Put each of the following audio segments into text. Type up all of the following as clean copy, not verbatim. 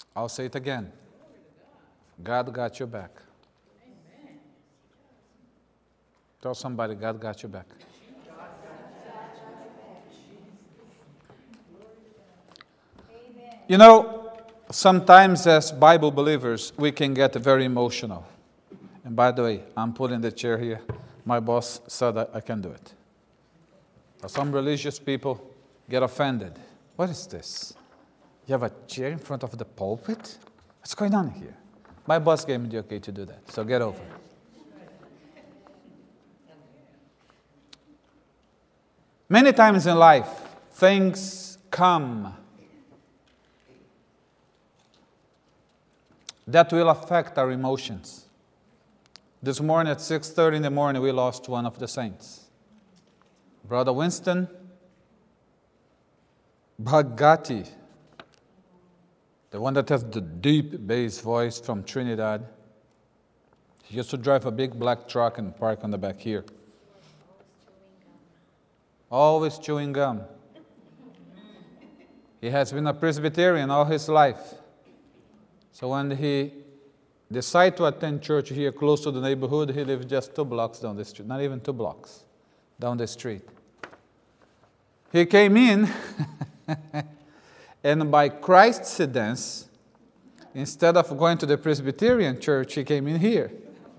I'll say it again. God got your back. Tell somebody, God got your back. You know, sometimes as Bible believers, we can get very emotional. And by the way, I'm pulling the chair here. My boss said that I can do it. Some religious people get offended. What is this? You have a chair in front of the pulpit? What's going on here? My boss gave me the okay to do that, so get over it. Many times in life, things come that will affect our emotions. This morning at 6:30 in the morning, we lost one of the saints. Brother Winston Bhagati, the one that has the deep bass voice from Trinidad. He used to drive a big black truck and park on the back here. Always chewing gum. He has been a Presbyterian all his life. So when he decided to attend church here close to the neighborhood, he lived just 2 blocks down the street, not even 2 blocks down the street. He came in, and by coincidence, instead of going to the Presbyterian church, he came in here.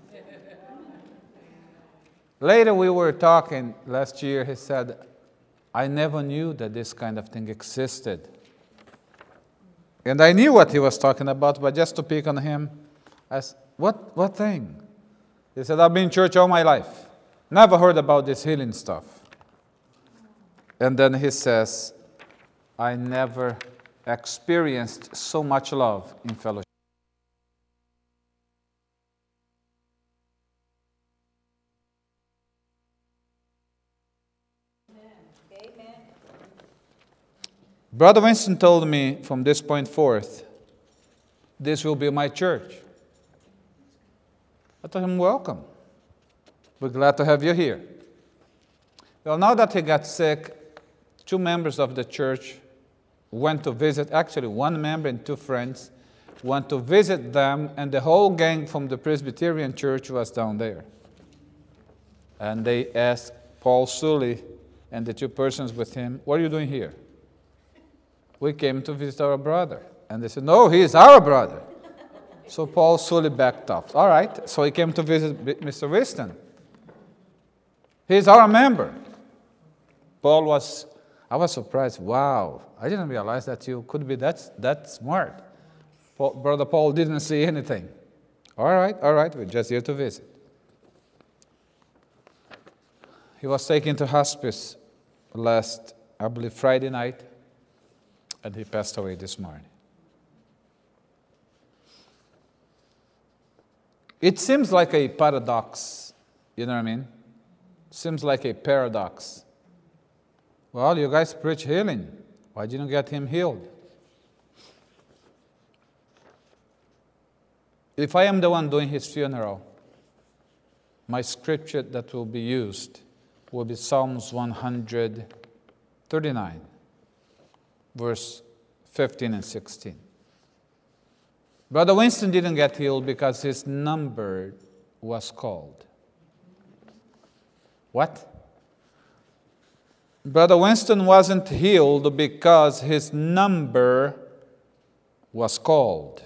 Later we were talking last year, he said, I never knew that this kind of thing existed. And I knew what he was talking about, but just to pick on him, I said, what thing? He said, I've been in church all my life. Never heard about this healing stuff. And then he says, I never experienced so much love in fellowship. Amen. Brother Winston told me from this point forth, this will be my church. I told him, welcome. We're glad to have you here. Well, now that he got sick, 2 members of the church went to visit, actually 1 member and 2 friends, went to visit them, and the whole gang from the Presbyterian church was down there. And they asked Paul Sully and the 2 persons with him, what are you doing here? We came to visit our brother. And they said, no, he is our brother. So Paul Sully backed off. All right, so he came to visit Mr. Winston. He's our member. I was surprised. Wow, I didn't realize that you could be that smart. Brother Paul didn't see anything. All right, we're just here to visit. He was taken to hospice last, I believe, Friday night, and he passed away this morning. It seems like a paradox, you know what I mean? Seems like a paradox. Well, you guys preach healing. Why didn't you get him healed? If I am the one doing his funeral, my scripture that will be used will be Psalms 139, verse 15 and 16. Brother Winston didn't get healed because his number was called. What? Brother Winston wasn't healed because his number was called.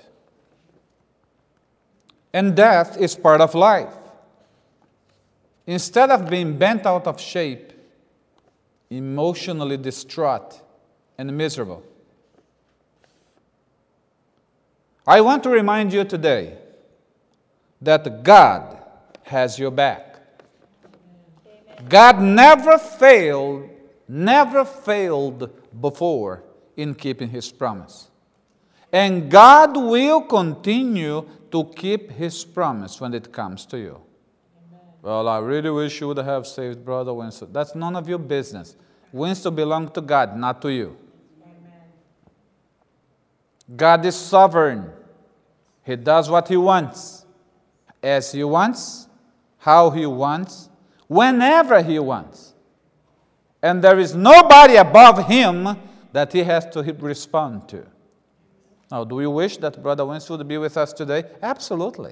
And death is part of life. Instead of being bent out of shape, emotionally distraught and miserable, I want to remind you today that God has your back. God never failed before in keeping His promise. And God will continue to keep His promise when it comes to you. Well, I really wish you would have saved Brother Winston. That's none of your business. Winston belongs to God, not to you. God is sovereign. He does what He wants, as He wants, how He wants, whenever He wants. And there is nobody above Him that He has to respond to. Now, do we wish that Brother Winston would be with us today? Absolutely.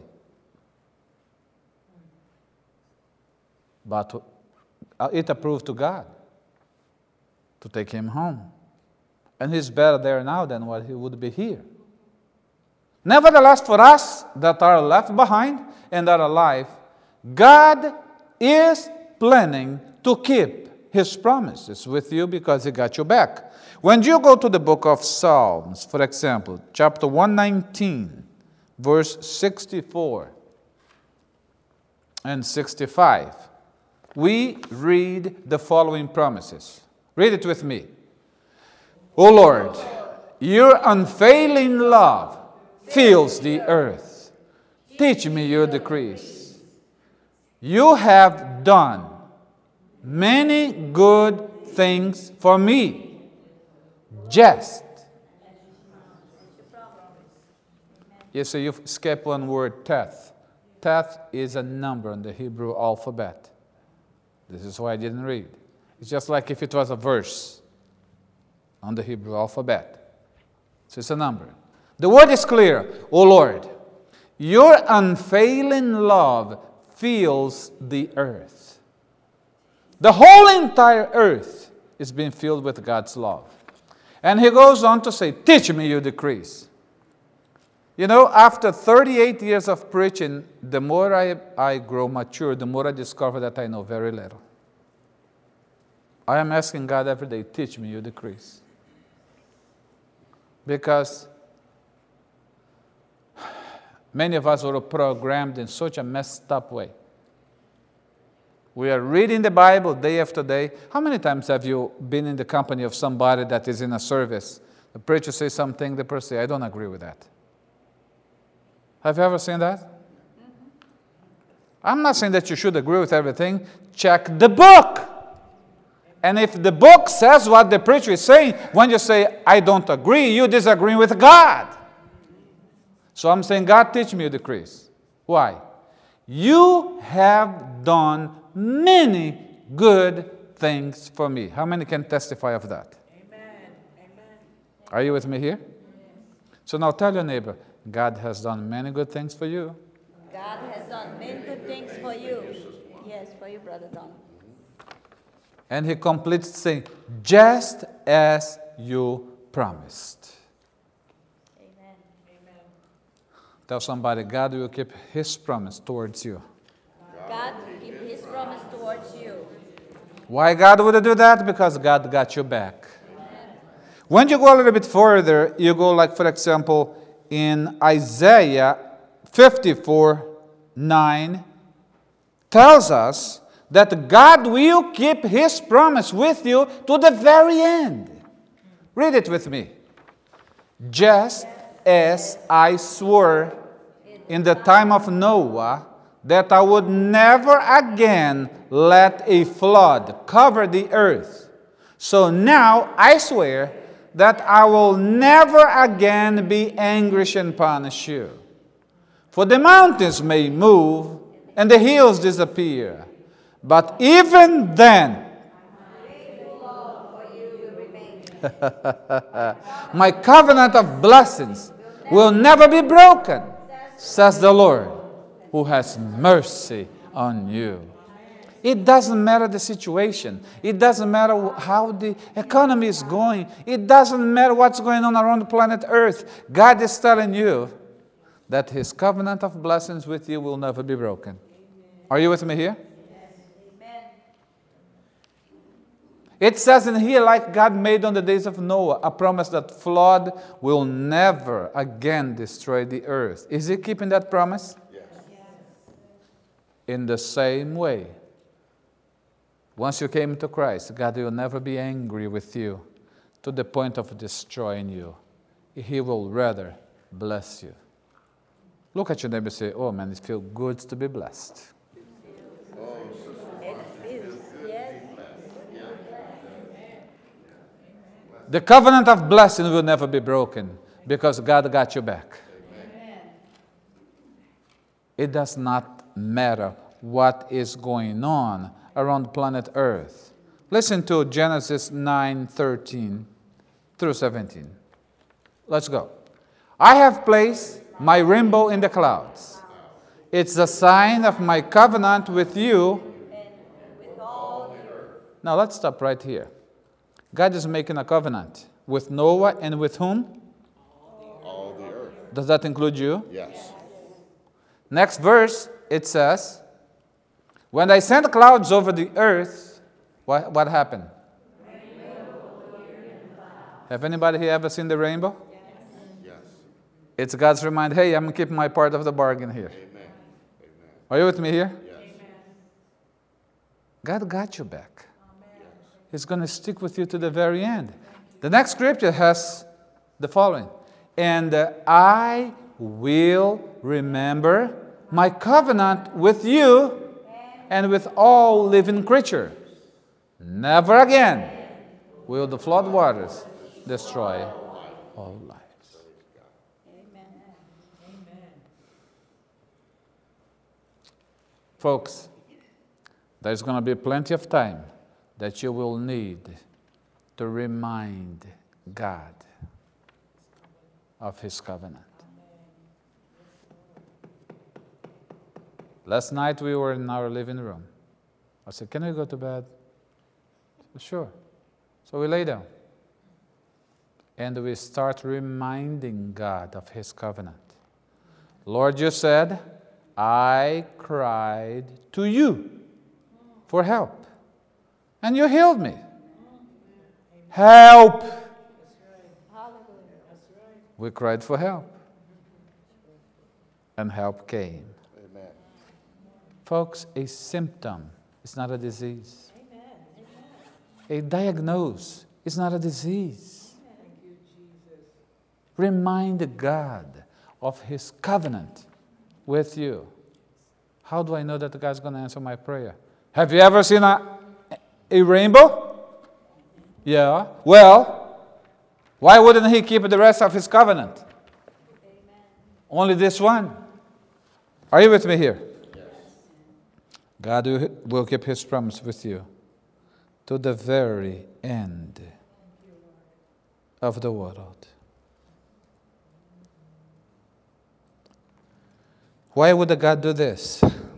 But it approved to God to take him home. And he's better there now than what he would be here. Nevertheless, for us that are left behind and are alive, God is planning to keep his promises with you because he got you back. When you go to the book of Psalms, for example, chapter 119, verse 64 and 65, we read the following promises. Read it with me. O Lord, your unfailing love fills the earth. Teach me your decrees. You have done many good things for me. Just. You see, you've skipped one word, teth. Teth is a number in the Hebrew alphabet. This is why I didn't read. It's just like if it was a verse on the Hebrew alphabet. So it's a number. The word is clear. O Lord, your unfailing love fills the earth. The whole entire earth is being filled with God's love. And he goes on to say, teach me your decrees. You know, after 38 years of preaching, the more I grow mature, the more I discover that I know very little. I am asking God every day, teach me your decrees. Because many of us were programmed in such a messed up way. We are reading the Bible day after day. How many times have you been in the company of somebody that is in a service? The preacher says something, the person says, I don't agree with that. Have you ever seen that? I'm not saying that you should agree with everything. Check the book. And if the book says what the preacher is saying, when you say, I don't agree, you disagree with God. So I'm saying, God, teach me your decrees. Why? You have done many good things for me. How many can testify of that? Amen. Amen. Are you with me here? So now tell your neighbor, God has done many good things for you. God has done many good things for you. Yes, for you, Brother Don. And he completes saying, just as you promised. Amen. Amen. Tell somebody, God will keep his promise towards you. God will keep his promise towards you. Why God would do that? Because God got you back. Amen. When you go a little bit further, you go like, for example, in Isaiah 54:9, tells us that God will keep his promise with you to the very end. Read it with me. Just as I swore in the time of Noah that I would never again let a flood cover the earth, so now I swear that I will never again be angry and punish you. For the mountains may move and the hills disappear, but even then, my covenant of blessings will never be broken, says the Lord, who has mercy on you. It doesn't matter the situation. It doesn't matter how the economy is going. It doesn't matter what's going on around the planet Earth. God is telling you that his covenant of blessings with you will never be broken. Are you with me here? It says in here, like God made on the days of Noah, a promise that flood will never again destroy the earth. Is he keeping that promise? Yes. In the same way, once you came to Christ, God will never be angry with you to the point of destroying you. He will rather bless you. Look at your neighbor and say, oh man, it feels good to be blessed. The covenant of blessing will never be broken because God got you back. Amen. It does not matter what is going on around planet Earth. Listen to Genesis 9:13 through 17. Let's go. I have placed my rainbow in the clouds. It's a sign of my covenant with you. Now let's stop right here. God is making a covenant with Noah and with whom? All the earth. Does that include you? Yes. Next verse, it says, when I sent clouds over the earth, what happened? Have anybody here ever seen the rainbow? Yes. It's God's reminder, hey, I'm keeping my part of the bargain here. Amen. Are you with me here? Yes. God got you back. He's going to stick with you to the very end. The next scripture has the following. And I will remember my covenant with you and with all living creatures. Never again will the flood waters destroy all lives. Folks, there's going to be plenty of time that you will need to remind God of His covenant. Last night we were in our living room. I said, can we go to bed? Sure. So we lay down. And we start reminding God of His covenant. Lord, you said, I cried to you for help. And you healed me. Help! We cried for help. And help came. Amen. Folks, a symptom is not a disease. A diagnosis is not a disease. Remind God of His covenant with you. How do I know that God's going to answer my prayer? Have you ever seen a rainbow? Yeah. Well, why wouldn't He keep the rest of His covenant? Only this one. Are you with me here? Yes. God will keep His promise with you to the very end of the world. Why would God do this?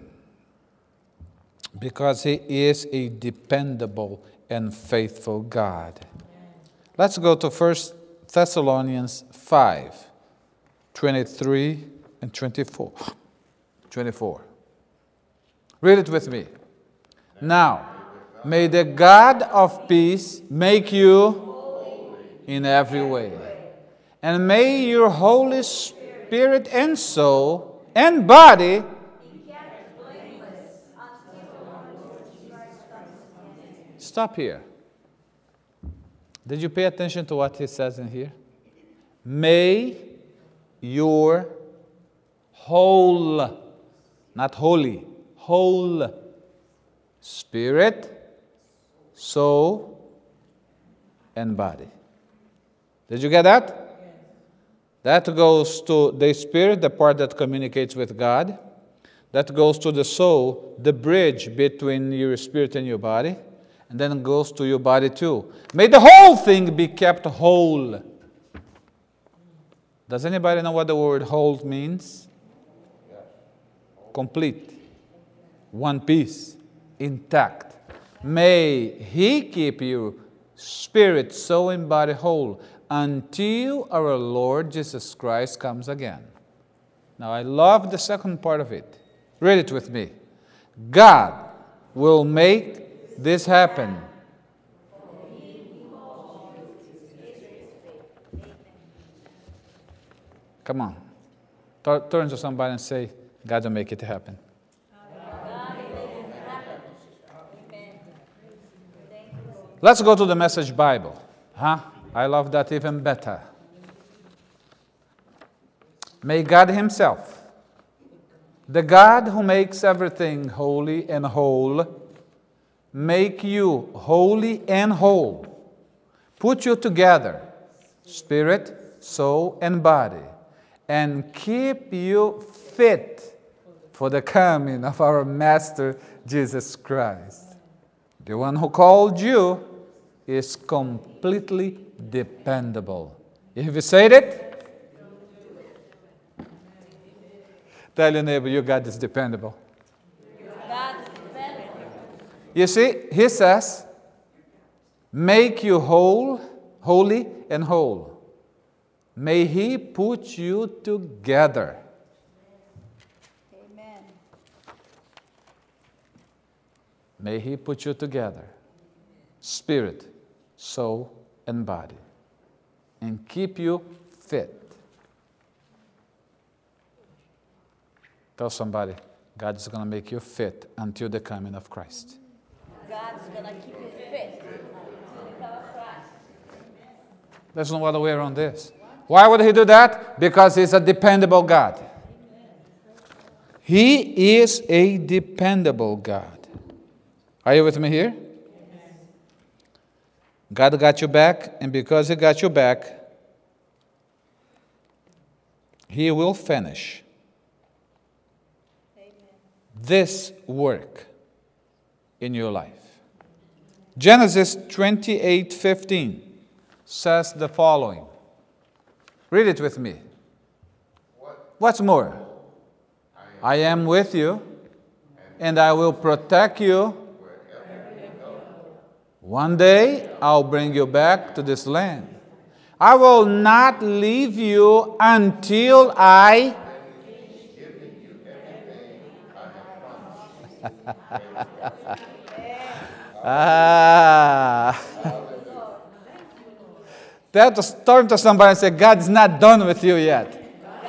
Because He is a dependable and faithful God. Let's go to 1 Thessalonians 5, 23 and 24. 24. Read it with me. Now, may the God of peace make you in every way. And may your Holy Spirit and soul and body stop here. Did you pay attention to what he says in here? May your whole, not holy, whole spirit, soul, and body. Did you get that? That goes to the spirit, the part that communicates with God. That goes to the soul, the bridge between your spirit and your body. And then it goes to your body too. May the whole thing be kept whole. Does anybody know what the word whole means? Complete. One piece. Intact. May He keep you spirit, soul, and body whole until our Lord Jesus Christ comes again. Now I love the second part of it. Read it with me. God will make this happen. Come on. Turn to somebody and say, God will make it happen. Let's go to the Message Bible. I love that even better. May God Himself, the God who makes everything holy and whole, make you holy and whole, put you together, spirit, soul, and body, and keep you fit for the coming of our Master Jesus Christ. The one who called you is completely dependable. If you said it, Tell your neighbor, your God is dependable. God is dependable. You see, he says, make you whole, holy and whole. May he put you together. Amen. May he put you together. Spirit, soul, and body. And keep you fit. Tell somebody, God is going to make you fit until the coming of Christ. God's going to keep you fit until the coming of Christ. There's no other way around this. Why would he do that? Because he's a dependable God. He is a dependable God. Are you with me here? God got you back, and because he got you back, he will finish this work in your life. Genesis 28:15 says the following. Read it with me. What's more? I am with you, and I will protect you. One day I'll bring you back to this land. I will not leave you until I turn to somebody and say, God's not done with you yet.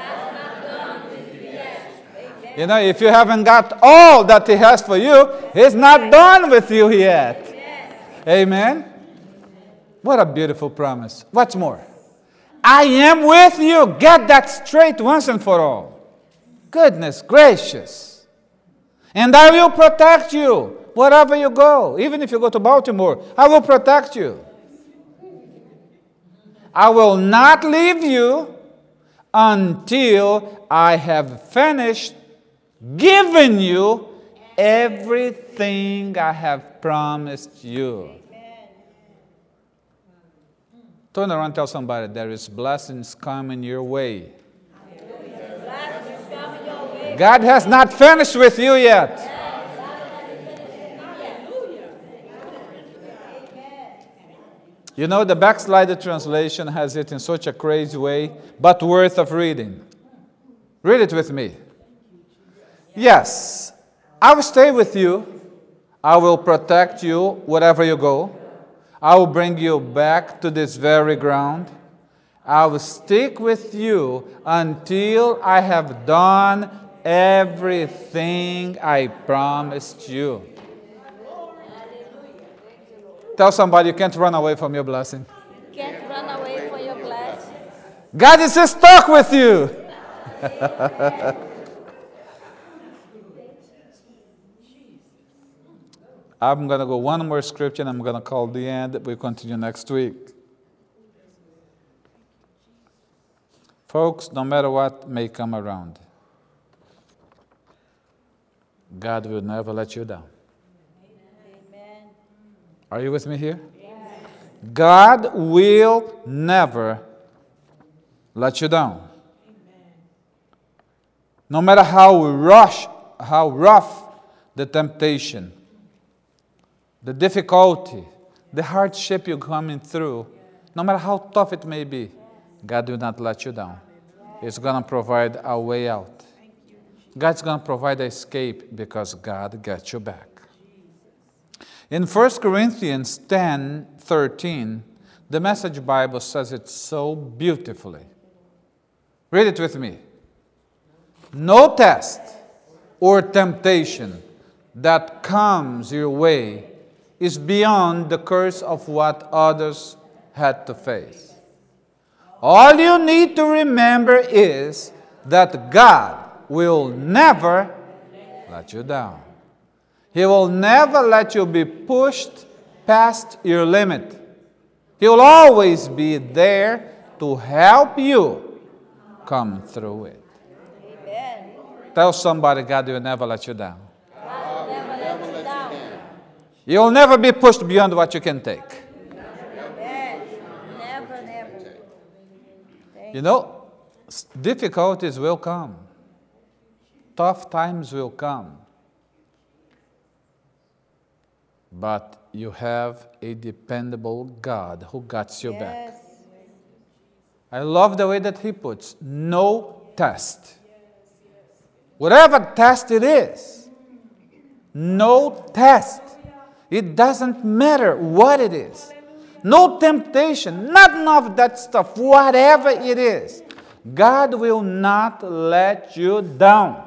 You know, if you haven't got all that he has for you, he's not done with you yet. Amen? What a beautiful promise. What's more? I am with you. Get that straight once and for all. Goodness gracious. And I will protect you wherever you go. Even if you go to Baltimore, I will protect you. I will not leave you until I have finished giving you everything I have promised you. Turn around and tell somebody, there is blessings coming your way. God has not finished with you yet. You know, the backslider translation has it in such a crazy way, but worth of reading. Read it with me. Yes, I will stay with you. I will protect you wherever you go. I will bring you back to this very ground. I will stick with you until I have done everything I promised you. Tell somebody you can't run away from your blessing. You can't run away from your blessing. God is stuck with you. I'm going to go one more scripture and I'm going to call the end. We'll continue next week. Folks, no matter what may come around, God will never let you down. Amen. Are you with me here? Yes. God will never let you down. Amen. No matter how rough the temptation, the difficulty, the hardship you're coming through, no matter how tough it may be, God will not let you down. He's going to provide a way out. God's going to provide an escape because God got you back. In 1 Corinthians 10:13, the Message Bible says it so beautifully. Read it with me. No test or temptation that comes your way is beyond the curse of what others had to face. All you need to remember is that God will never let you down. He will never let you be pushed past your limit. He will always be there to help you come through it. Amen. Tell somebody, God will never let you down. God will never let you down. You'll never be pushed beyond what you can take. Amen. Never, never. You know, difficulties will come. Tough times will come. But you have a dependable God who got your back. Yes. I love the way that he puts, no test. Whatever test it is, no test. It doesn't matter what it is. No temptation, none of that stuff, whatever it is. God will not let you down.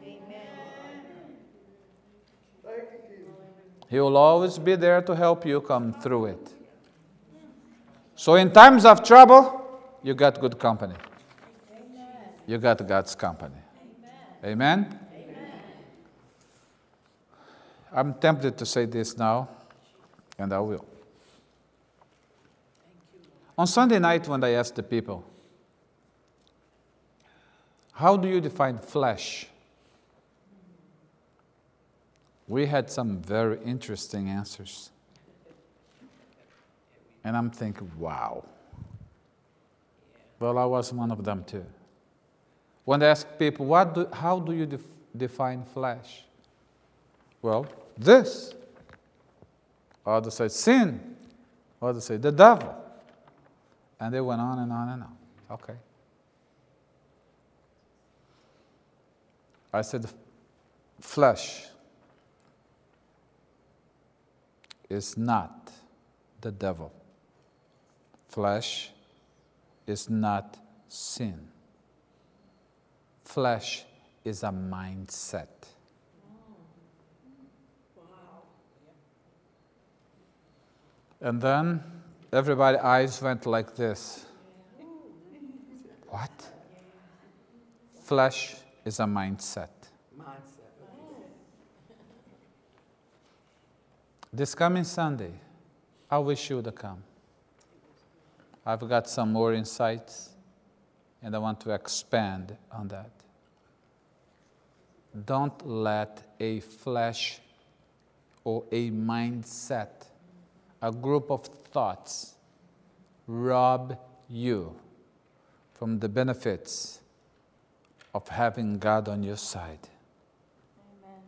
He will always be there to help you come through it. So in times of trouble, you got good company. You got God's company. Amen? I'm tempted to say this now, and I will. On Sunday night, when I asked the people, how do you define flesh? We had some very interesting answers. And I'm thinking, wow. Well, I was one of them too. When I ask people, how do you define flesh? Well, this. Others say sin. Others say the devil. And they went on and on and on. Okay. I said, flesh is not the devil. Flesh is not sin. Flesh is a mindset. And then everybody's eyes went like this. What? Flesh is a mindset. This coming Sunday, I wish you would come. I've got some more insights, and I want to expand on that. Don't let a flesh or a mindset, a group of thoughts, rob you from the benefits of having God on your side. Amen.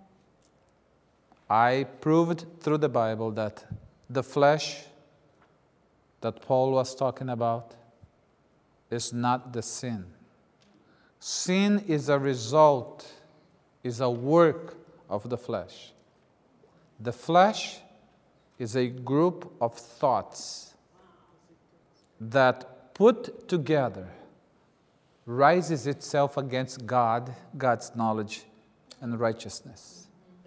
I proved through the Bible that the flesh that Paul was talking about is not the sin. Sin is a result, is a work of the flesh. The flesh is a group of thoughts that put together rises itself against God, God's knowledge and righteousness.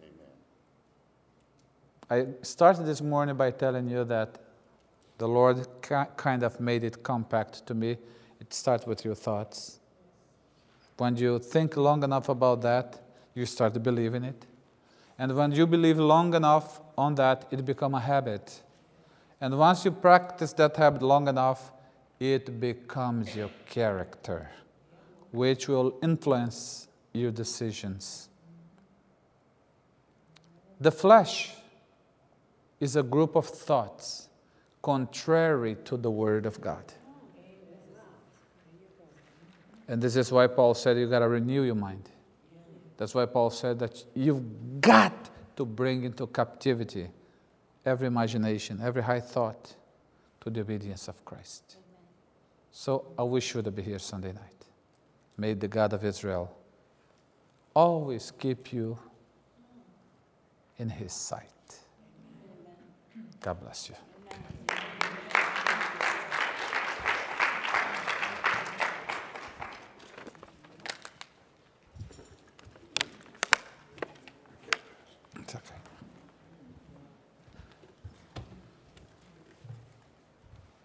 I started this morning by telling you that the Lord kind of made it compact to me. It starts with your thoughts. When you think long enough about that, you start to believe in it. And when you believe long enough on that, it becomes a habit. And once you practice that habit long enough, it becomes your character, which will influence your decisions. The flesh is a group of thoughts contrary to the Word of God. And this is why Paul said you got to renew your mind. That's why Paul said that you've got to bring into captivity every imagination, every high thought to the obedience of Christ. So I wish you to be here Sunday night. May the God of Israel always keep you in His sight. God bless you.